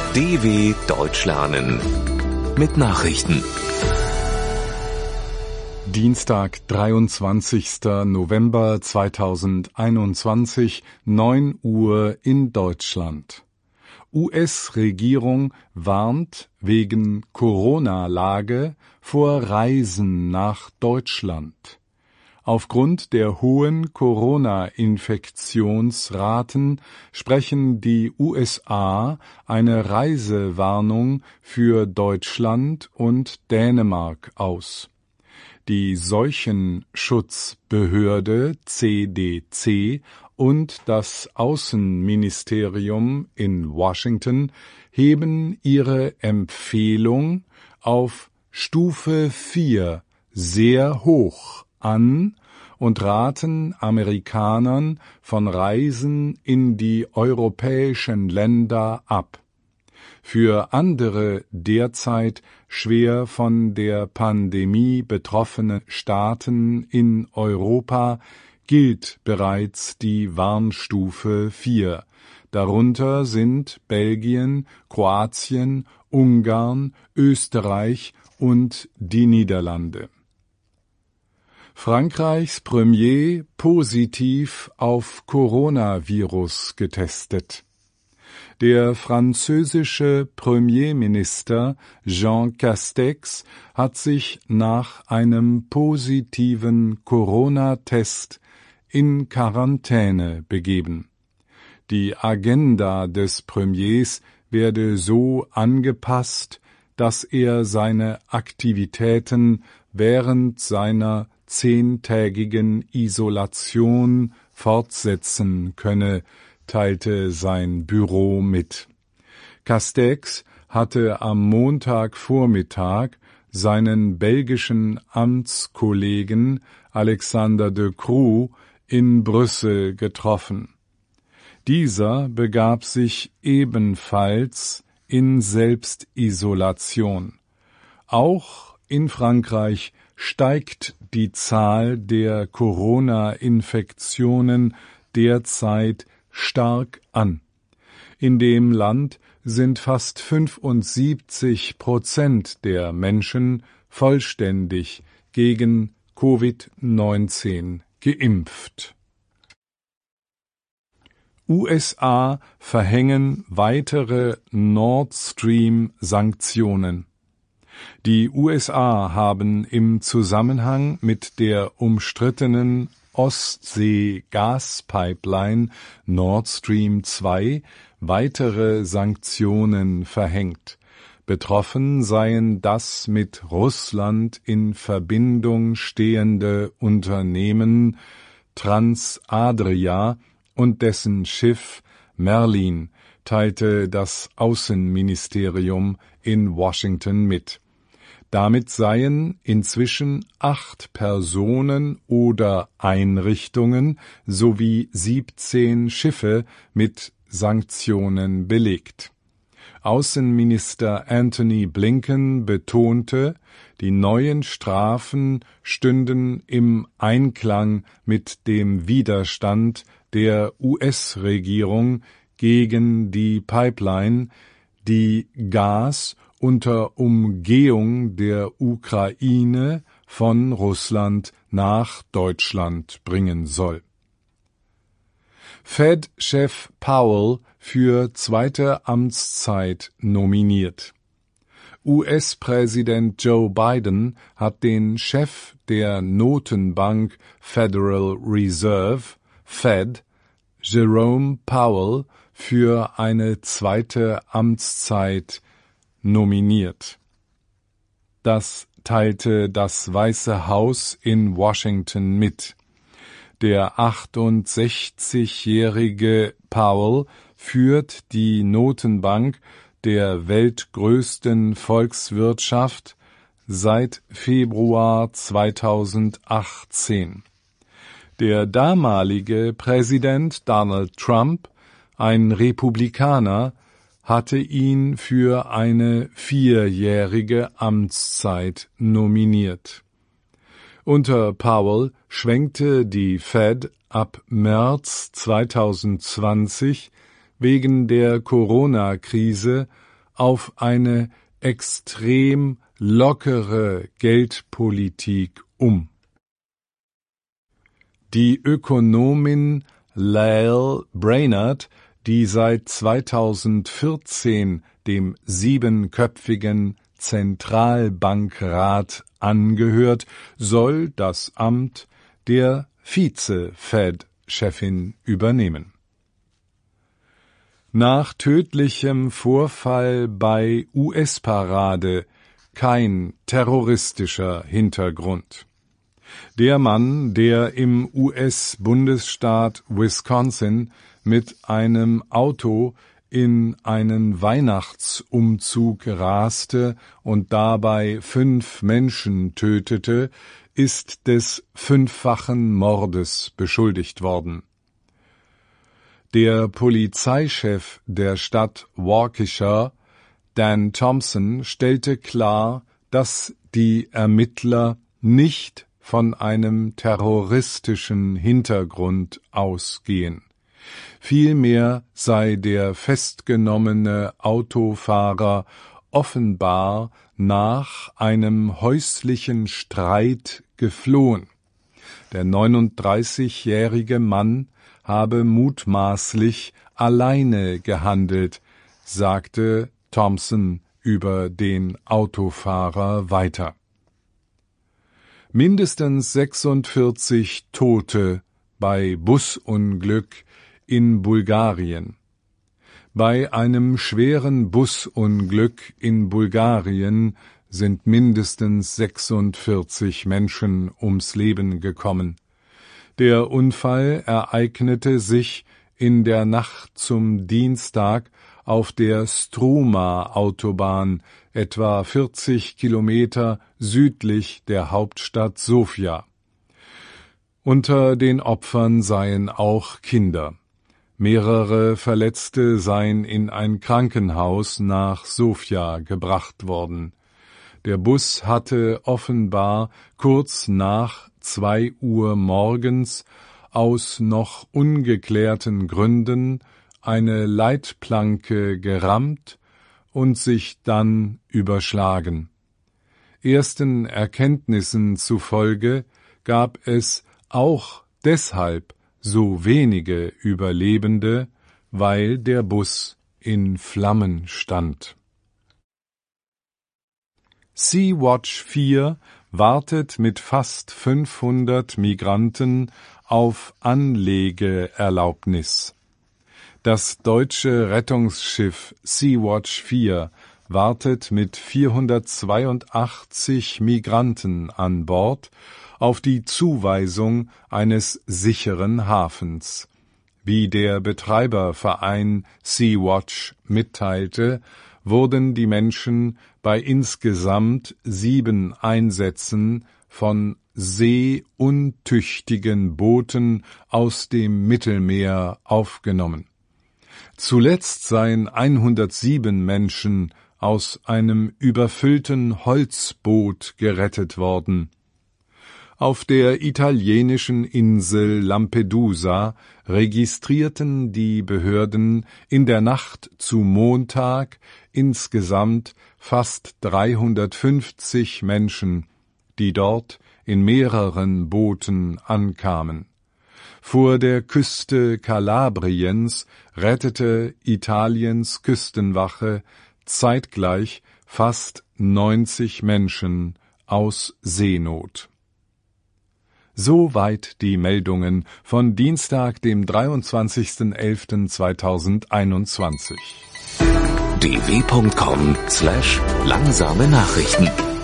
DW Deutsch lernen mit Nachrichten. Dienstag, 23. November 2021, 9 Uhr in Deutschland. US-Regierung warnt wegen Corona-Lage vor Reisen nach Deutschland. Aufgrund der hohen Corona-Infektionsraten sprechen die USA eine Reisewarnung für Deutschland und Dänemark aus. Die Seuchenschutzbehörde CDC und das Außenministerium in Washington heben ihre Empfehlung auf Stufe 4 sehr hoch an und raten Amerikanern von Reisen in die europäischen Länder ab. Für andere derzeit schwer von der Pandemie betroffene Staaten in Europa gilt bereits die Warnstufe 4. Darunter sind Belgien, Kroatien, Ungarn, Österreich und die Niederlande. Frankreichs Premier positiv auf Coronavirus getestet. Der französische Premierminister Jean Castex hat sich nach einem positiven Corona-Test in Quarantäne begeben. Die Agenda des Premiers werde so angepasst, dass er seine Aktivitäten während seiner 10-tägigen Isolation fortsetzen könne, teilte sein Büro mit. Castex hatte am Montagvormittag seinen belgischen Amtskollegen Alexander De Croo in Brüssel getroffen. Dieser begab sich ebenfalls in Selbstisolation. Auch in Frankreich steigt die Zahl der Corona-Infektionen derzeit stark an. In dem Land sind fast 75% der Menschen vollständig gegen Covid-19 geimpft. USA verhängen weitere Nord Stream-Sanktionen. Die USA haben im Zusammenhang mit der umstrittenen Ostsee-Gaspipeline Nord Stream 2 weitere Sanktionen verhängt. Betroffen seien das mit Russland in Verbindung stehende Unternehmen Transadria und dessen Schiff Merlin, teilte das Außenministerium in Washington mit. Damit seien inzwischen 8 Personen oder Einrichtungen sowie 17 Schiffe mit Sanktionen belegt. Außenminister Antony Blinken betonte, die neuen Strafen stünden im Einklang mit dem Widerstand der US-Regierung gegen die Pipeline, die Gas unter Umgehung der Ukraine von Russland nach Deutschland bringen soll. Fed-Chef Powell für zweite Amtszeit nominiert. US-Präsident Joe Biden hat den Chef der Notenbank Federal Reserve, Fed, Jerome Powell, für eine zweite Amtszeit nominiert. Das teilte das Weiße Haus in Washington mit. Der 68-jährige Powell führt die Notenbank der weltgrößten Volkswirtschaft seit Februar 2018. Der damalige Präsident Donald Trump, ein Republikaner, hatte ihn für eine 4-jährige Amtszeit nominiert. Unter Powell schwenkte die Fed ab März 2020 wegen der Corona-Krise auf eine extrem lockere Geldpolitik um. Die Ökonomin Lael Brainerd, die seit 2014 dem 7-köpfigen Zentralbankrat angehört, soll das Amt der Vize-Fed-Chefin übernehmen. Nach tödlichem Vorfall bei US-Parade kein terroristischer Hintergrund. Der Mann, der im US-Bundesstaat Wisconsin mit einem Auto in einen Weihnachtsumzug raste und dabei 5 Menschen tötete, ist des 5-fachen Mordes beschuldigt worden. Der Polizeichef der Stadt Waukesha, Dan Thompson, stellte klar, dass die Ermittler nicht von einem terroristischen Hintergrund ausgehen. Vielmehr sei der festgenommene Autofahrer offenbar nach einem häuslichen Streit geflohen. Der 39-jährige Mann habe mutmaßlich alleine gehandelt, sagte Thompson über den Autofahrer weiter. Mindestens 46 Tote bei Busunglück in Bulgarien. Bei einem schweren Busunglück in Bulgarien sind mindestens 46 Menschen ums Leben gekommen. Der Unfall ereignete sich in der Nacht zum Dienstag auf der Struma-Autobahn, etwa 40 Kilometer südlich der Hauptstadt Sofia. Unter den Opfern seien auch Kinder. Mehrere Verletzte seien in ein Krankenhaus nach Sofia gebracht worden. Der Bus hatte offenbar kurz nach 2 Uhr morgens aus noch ungeklärten Gründen eine Leitplanke gerammt und sich dann überschlagen. Ersten Erkenntnissen zufolge gab es auch deshalb so wenige Überlebende, weil der Bus in Flammen stand. Sea-Watch 4 wartet mit fast 500 Migranten auf Anlegeerlaubnis. Das deutsche Rettungsschiff Sea-Watch 4 wartet mit 482 Migranten an Bord auf die Zuweisung eines sicheren Hafens. Wie der Betreiberverein Sea-Watch mitteilte, wurden die Menschen bei insgesamt 7 Einsätzen von seeuntüchtigen Booten aus dem Mittelmeer aufgenommen. Zuletzt seien 107 Menschen aus einem überfüllten Holzboot gerettet worden. Auf der italienischen Insel Lampedusa registrierten die Behörden in der Nacht zu Montag insgesamt fast 350 Menschen, die dort in mehreren Booten ankamen. Vor der Küste Kalabriens rettete Italiens Küstenwache zeitgleich fast 90 Menschen aus Seenot. Soweit die Meldungen von Dienstag, dem 23.11.2021. dw.com/langsame Nachrichten